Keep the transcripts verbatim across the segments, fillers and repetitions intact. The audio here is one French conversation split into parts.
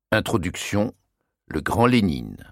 Introduction, le grand Lénine.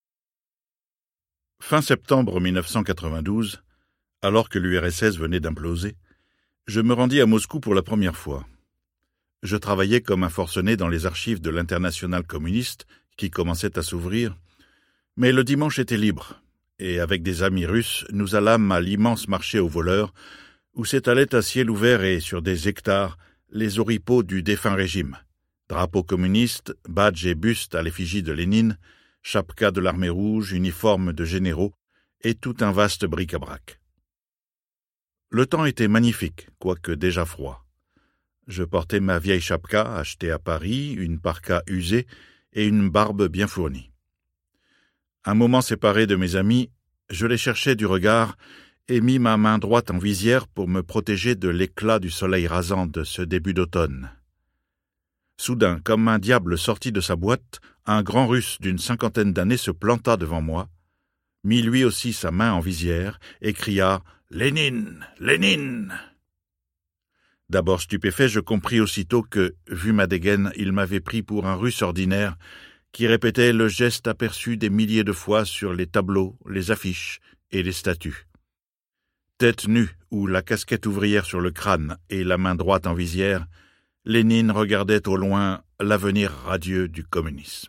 Fin septembre mille neuf cent quatre-vingt-douze, alors que l'U R S S venait d'imploser, je me rendis à Moscou pour la première fois. Je travaillais comme un forcené dans les archives de l'Internationale communiste, qui commençait à s'ouvrir, mais le dimanche était libre, et avec des amis russes, nous allâmes à l'immense marché aux voleurs, où s'étalaient à ciel ouvert et sur des hectares les oripeaux du défunt régime. Drapeaux communistes, badges et bustes à l'effigie de Lénine, chapka de l'armée rouge, uniformes de généraux, et tout un vaste bric-à-brac. Le temps était magnifique, quoique déjà froid. Je portais ma vieille chapka, achetée à Paris, une parka usée et une barbe bien fournie. Un moment séparé de mes amis, je les cherchais du regard et mis ma main droite en visière pour me protéger de l'éclat du soleil rasant de ce début d'automne. Soudain, comme un diable sorti de sa boîte, un grand Russe d'une cinquantaine d'années se planta devant moi, mit lui aussi sa main en visière et cria « Lénine, Lénine !» D'abord stupéfait, je compris aussitôt que, vu ma dégaine, il m'avait pris pour un Russe ordinaire qui répétait le geste aperçu des milliers de fois sur les tableaux, les affiches et les statues. Tête nue ou la casquette ouvrière sur le crâne et la main droite en visière, Lénine regardait au loin l'avenir radieux du communisme.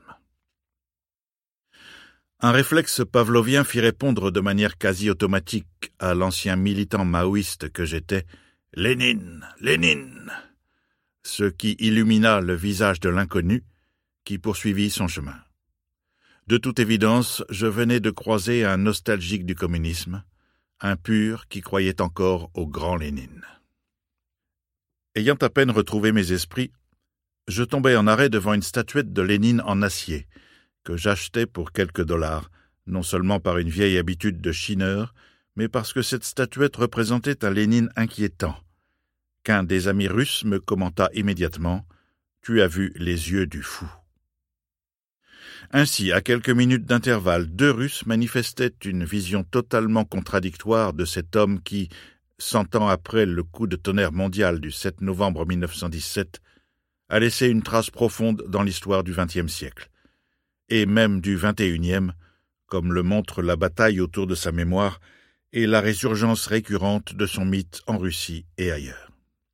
Un réflexe pavlovien fit répondre de manière quasi automatique à l'ancien militant maoïste que j'étais « Lénine, Lénine !» ce qui illumina le visage de l'inconnu qui poursuivit son chemin. De toute évidence, je venais de croiser un nostalgique du communisme, un pur qui croyait encore au grand Lénine. Ayant à peine retrouvé mes esprits, je tombai en arrêt devant une statuette de Lénine en acier, que j'achetais pour quelques dollars, non seulement par une vieille habitude de chineur, mais parce que cette statuette représentait un Lénine inquiétant, qu'un des amis russes me commenta immédiatement « Tu as vu les yeux du fou ». Ainsi, à quelques minutes d'intervalle, deux Russes manifestaient une vision totalement contradictoire de cet homme qui, cent ans après le coup de tonnerre mondial du sept novembre mille neuf cent dix-sept, a laissé une trace profonde dans l'histoire du vingtième siècle, et même du vingt et unième, comme le montre la bataille autour de sa mémoire et la résurgence récurrente de son mythe en Russie et ailleurs.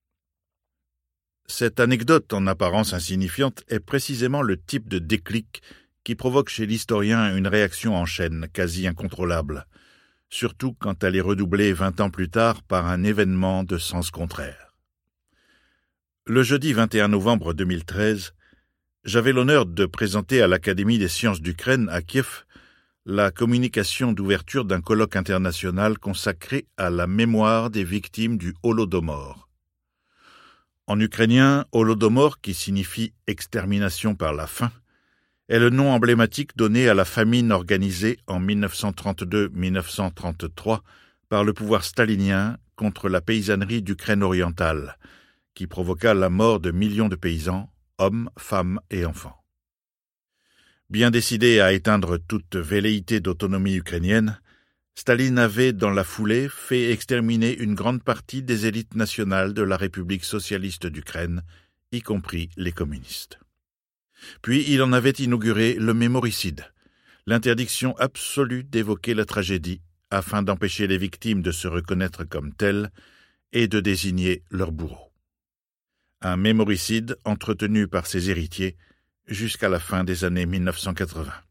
Cette anecdote, en apparence insignifiante, est précisément le type de déclic qui provoque chez l'historien une réaction en chaîne quasi incontrôlable, surtout quand elle est redoublée vingt ans plus tard par un événement de sens contraire. Le jeudi vingt et un novembre deux mille treize, j'avais l'honneur de présenter à l'Académie des sciences d'Ukraine à Kiev la communication d'ouverture d'un colloque international consacré à la mémoire des victimes du Holodomor. En ukrainien, Holodomor, qui signifie « extermination par la faim », est le nom emblématique donné à la famine organisée en mille neuf cent trente-deux mille neuf cent trente-trois par le pouvoir stalinien contre la paysannerie d'Ukraine orientale, qui provoqua la mort de millions de paysans, hommes, femmes et enfants. Bien décidé à éteindre toute velléité d'autonomie ukrainienne, Staline avait, dans la foulée, fait exterminer une grande partie des élites nationales de la République socialiste d'Ukraine, y compris les communistes. Puis il en avait inauguré le mémoricide, l'interdiction absolue d'évoquer la tragédie afin d'empêcher les victimes de se reconnaître comme telles et de désigner leurs bourreaux. Un mémoricide entretenu par ses héritiers jusqu'à la fin des années mille neuf cent quatre-vingts.